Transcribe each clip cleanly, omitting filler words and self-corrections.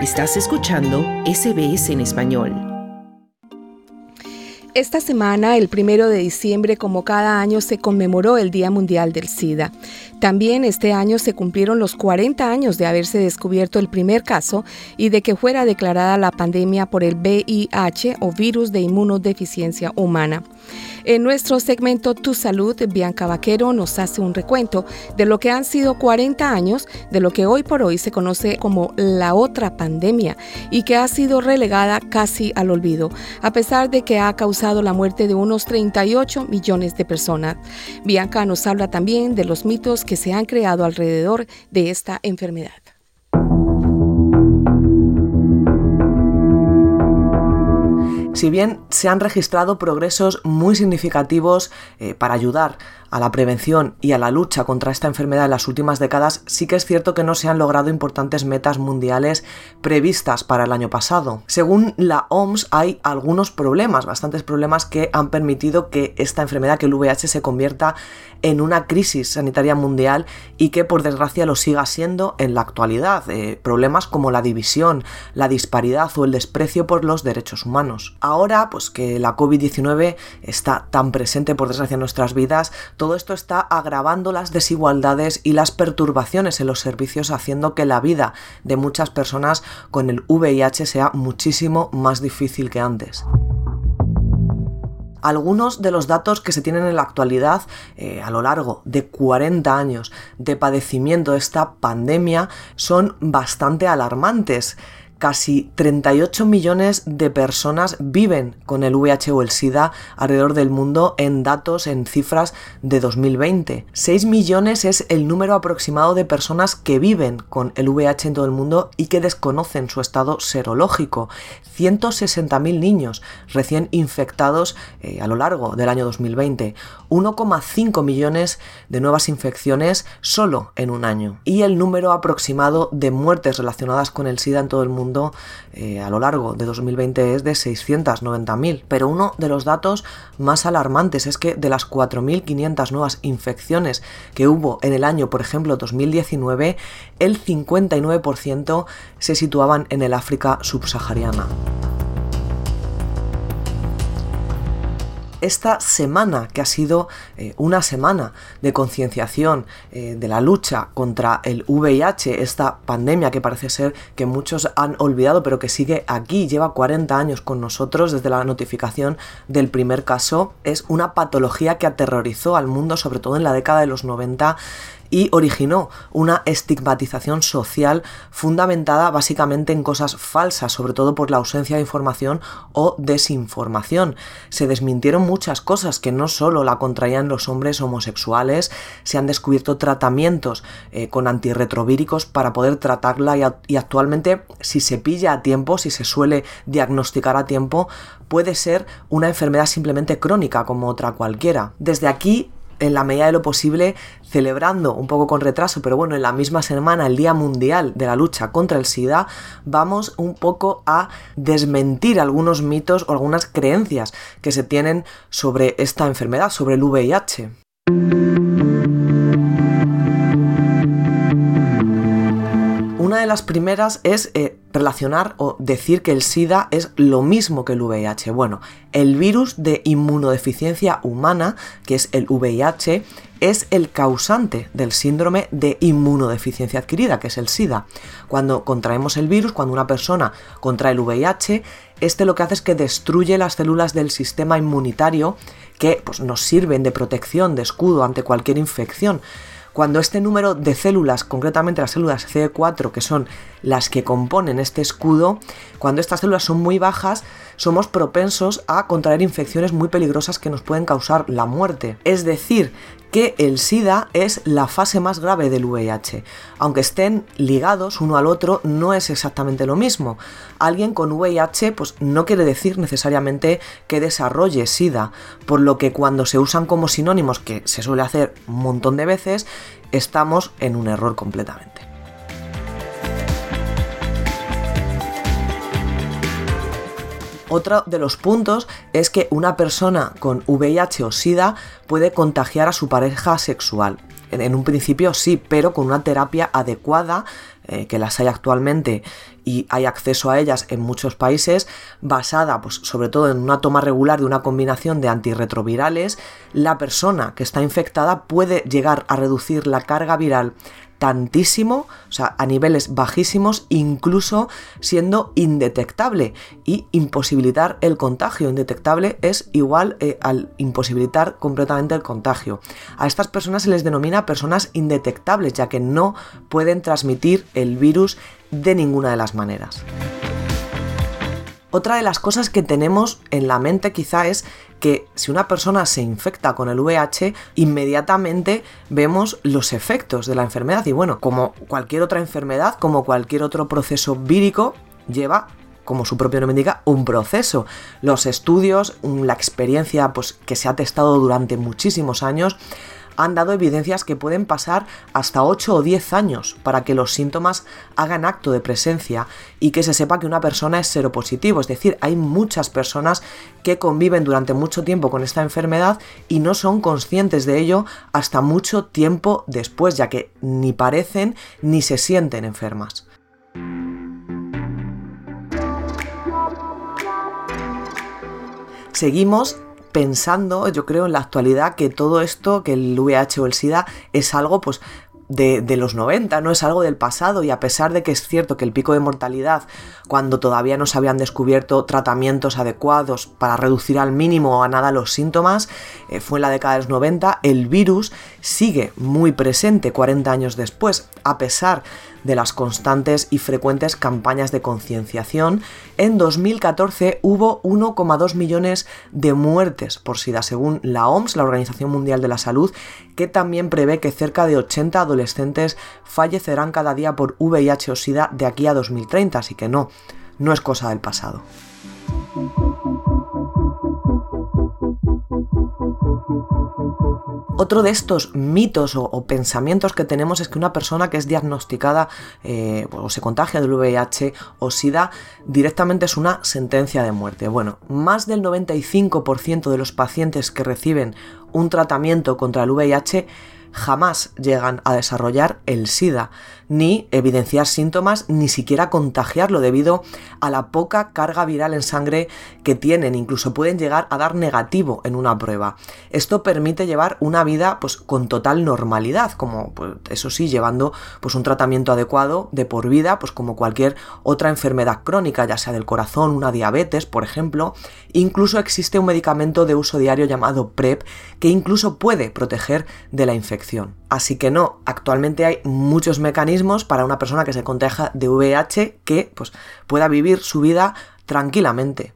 Estás escuchando SBS en español. Esta semana, el 1 de diciembre, como cada año, se conmemoró el Día Mundial del SIDA. También este año se cumplieron los 40 años de haberse descubierto el primer caso y de que fuera declarada la pandemia por el VIH o virus de inmunodeficiencia humana. En nuestro segmento Tu Salud, Bianca Vaquero nos hace un recuento de lo que han sido 40 años de lo que hoy por hoy se conoce como la otra pandemia y que ha sido relegada casi al olvido, a pesar de que ha causado la muerte de unos 38 millones de personas. Bianca nos habla también de los mitos que se han creado alrededor de esta enfermedad. Si bien se han registrado progresos muy significativos para ayudar a la prevención y a la lucha contra esta enfermedad en las últimas décadas, sí que es cierto que no se han logrado importantes metas mundiales previstas para el año pasado. Según la OMS, hay algunos problemas, bastantes problemas que han permitido que esta enfermedad, que el VIH, se convierta en una crisis sanitaria mundial y que por desgracia lo siga siendo en la actualidad. Problemas como la división, la disparidad o el desprecio por los derechos humanos. Ahora, pues que la COVID-19 está tan presente por desgracia en nuestras vidas, todo esto está agravando las desigualdades y las perturbaciones en los servicios, haciendo que la vida de muchas personas con el VIH sea muchísimo más difícil que antes. Algunos de los datos que se tienen en la actualidad a lo largo de 40 años de padecimiento de esta pandemia son bastante alarmantes. Casi 38 millones de personas viven con el VIH o el SIDA alrededor del mundo en datos, en cifras de 2020. 6 millones es el número aproximado de personas que viven con el VIH en todo el mundo y que desconocen su estado serológico. 160.000 niños recién infectados a lo largo del año 2020. 1,5 millones de nuevas infecciones solo en un año. Y el número aproximado de muertes relacionadas con el SIDA en todo el mundo a lo largo de 2020 es de 690.000. Pero uno de los datos más alarmantes es que de las 4.500 nuevas infecciones que hubo en el año, por ejemplo, 2019, el 59% se situaban en el África subsahariana. Esta semana, que ha sido una semana de concienciación de la lucha contra el VIH, esta pandemia que parece ser que muchos han olvidado, pero que sigue aquí, lleva 40 años con nosotros desde la notificación del primer caso, es una patología que aterrorizó al mundo, sobre todo en la década de los 90, y originó una estigmatización social fundamentada básicamente en cosas falsas, sobre todo por la ausencia de información o desinformación. Se desmintieron muchas cosas, que no solo la contraían los hombres homosexuales, se han descubierto tratamientos con antirretrovíricos para poder tratarla y actualmente, si se pilla a tiempo, si se suele diagnosticar a tiempo, puede ser una enfermedad simplemente crónica como otra cualquiera. Desde aquí, en la medida de lo posible, celebrando un poco con retraso, pero bueno, en la misma semana, el Día Mundial de la Lucha contra el SIDA, vamos un poco a desmentir algunos mitos o algunas creencias que se tienen sobre esta enfermedad, sobre el VIH. Una de las primeras es relacionar o decir que el SIDA es lo mismo que el VIH. Bueno, el virus de inmunodeficiencia humana, que es el VIH, es el causante del síndrome de inmunodeficiencia adquirida, que es el SIDA. Cuando contraemos el virus, cuando una persona contrae el VIH, este lo que hace es que destruye las células del sistema inmunitario que pues, nos sirven de protección, de escudo ante cualquier infección. Cuando este número de células, concretamente las células CD4, que son las que componen este escudo, cuando estas células son muy bajas, somos propensos a contraer infecciones muy peligrosas que nos pueden causar la muerte. Es decir, que el SIDA es la fase más grave del VIH. Aunque estén ligados uno al otro, no es exactamente lo mismo. Alguien con VIH pues, no quiere decir necesariamente que desarrolle SIDA, por lo que cuando se usan como sinónimos, que se suele hacer un montón de veces, estamos en un error completamente. Otro de los puntos es que una persona con VIH o SIDA puede contagiar a su pareja sexual. En un principio sí, pero con una terapia adecuada, que las hay actualmente y hay acceso a ellas en muchos países, basada pues sobre todo en una toma regular de una combinación de antirretrovirales, la persona que está infectada puede llegar a reducir la carga viral tantísimo, o sea, a niveles bajísimos, incluso siendo indetectable y imposibilitar el contagio. Indetectable es igual al imposibilitar completamente el contagio. A estas personas se les denomina personas indetectables, ya que no pueden transmitir el virus de ninguna de las maneras. Otra de las cosas que tenemos en la mente quizá es que si una persona se infecta con el VIH, inmediatamente vemos los efectos de la enfermedad. Y bueno, como cualquier otra enfermedad, como cualquier otro proceso vírico, lleva, como su propio nombre indica, un proceso. Los estudios, la experiencia pues, que se ha testado durante muchísimos años, han dado evidencias que pueden pasar hasta 8 o 10 años para que los síntomas hagan acto de presencia y que se sepa que una persona es seropositivo. Es decir, hay muchas personas que conviven durante mucho tiempo con esta enfermedad y no son conscientes de ello hasta mucho tiempo después, ya que ni parecen ni se sienten enfermas. Seguimos pensando, yo creo, en la actualidad que todo esto, que el VIH o el SIDA es algo pues de los 90, no es algo del pasado, y a pesar de que es cierto que el pico de mortalidad, cuando todavía no se habían descubierto tratamientos adecuados para reducir al mínimo o a nada los síntomas, fue en la década de los 90, el virus sigue muy presente 40 años después, a pesar de las constantes y frecuentes campañas de concienciación. En 2014 hubo 1,2 millones de muertes por SIDA, según la OMS, la Organización Mundial de la Salud, que también prevé que cerca de 80 adolescentes fallecerán cada día por VIH o SIDA de aquí a 2030, así que no es cosa del pasado. Otro de estos mitos o pensamientos que tenemos es que una persona que es diagnosticada o se contagia del VIH o SIDA directamente es una sentencia de muerte. Bueno, más del 95% de los pacientes que reciben un tratamiento contra el VIH jamás llegan a desarrollar el SIDA, ni evidenciar síntomas, ni siquiera contagiarlo debido a la poca carga viral en sangre que tienen. Incluso pueden llegar a dar negativo en una prueba. Esto permite llevar una vida pues, con total normalidad, como pues, eso sí, llevando pues, un tratamiento adecuado de por vida, pues como cualquier otra enfermedad crónica, ya sea del corazón, una diabetes, por ejemplo. Incluso existe un medicamento de uso diario llamado PrEP que incluso puede proteger de la infección. Así que no, actualmente hay muchos mecanismos para una persona que se contagia de VIH que pues, pueda vivir su vida tranquilamente.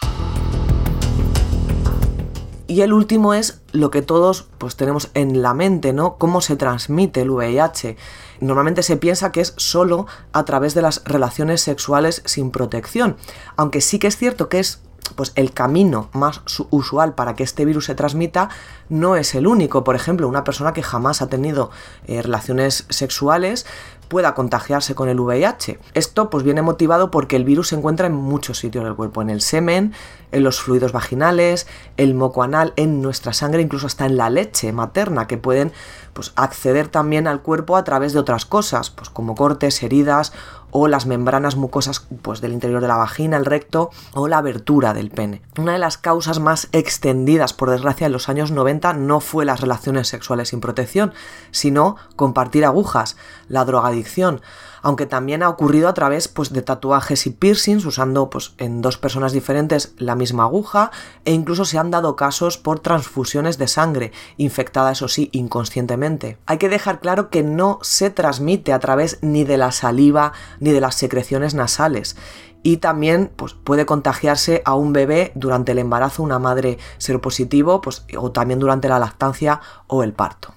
Y el último es lo que todos pues, tenemos en la mente, ¿no? Cómo se transmite el VIH. Normalmente se piensa que es solo a través de las relaciones sexuales sin protección, aunque sí que es cierto que es pues el camino más usual para que este virus se transmita, no es el único. Por ejemplo, una persona que jamás ha tenido relaciones sexuales pueda contagiarse con el VIH. Esto pues viene motivado porque el virus se encuentra en muchos sitios del cuerpo, en el semen, en los fluidos vaginales, el moco anal, en nuestra sangre, incluso hasta en la leche materna, que pueden pues acceder también al cuerpo a través de otras cosas, pues como cortes, heridas o las membranas mucosas pues, del interior de la vagina, el recto o la abertura del pene. Una de las causas más extendidas, por desgracia, en los años 90 no fue las relaciones sexuales sin protección, sino compartir agujas, la drogadicción, aunque también ha ocurrido a través pues, de tatuajes y piercings, usando pues, en dos personas diferentes la misma aguja, e incluso se han dado casos por transfusiones de sangre, infectada eso sí, inconscientemente. Hay que dejar claro que no se transmite a través ni de la saliva ni de las secreciones nasales. Y también pues, puede contagiarse a un bebé durante el embarazo, una madre seropositivo, pues, o también durante la lactancia o el parto.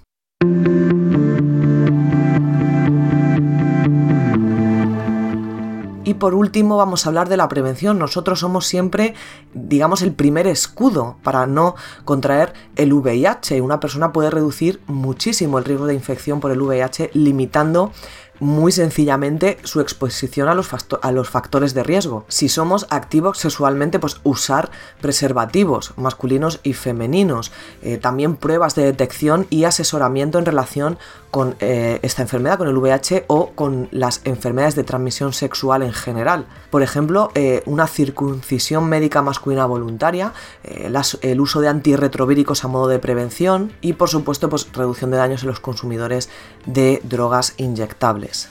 Y por último vamos a hablar de la prevención. Nosotros somos siempre, digamos, el primer escudo para no contraer el VIH. Una persona puede reducir muchísimo el riesgo de infección por el VIH limitando Muy sencillamente su exposición a los factores de riesgo. Si somos activos sexualmente, pues usar preservativos masculinos y femeninos. También pruebas de detección y asesoramiento en relación con esta enfermedad, con el VIH o con las enfermedades de transmisión sexual en general. Por ejemplo, una circuncisión médica masculina voluntaria, el uso de antirretrovíricos a modo de prevención y, por supuesto, pues reducción de daños en los consumidores de drogas inyectables.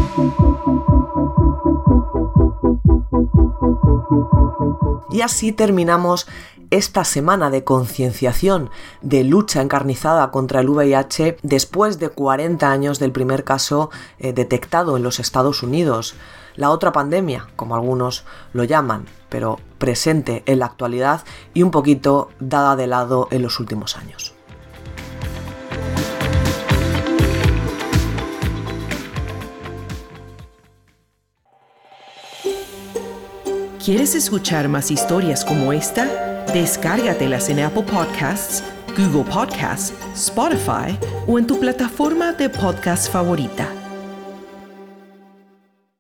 Y así terminamos esta semana de concienciación, de lucha encarnizada contra el VIH después de 40 años del primer caso detectado en los Estados Unidos. La otra pandemia, como algunos lo llaman, pero presente en la actualidad y un poquito dada de lado en los últimos años. ¿Quieres escuchar más historias como esta? Descárgatelas en Apple Podcasts, Google Podcasts, Spotify o en tu plataforma de podcast favorita.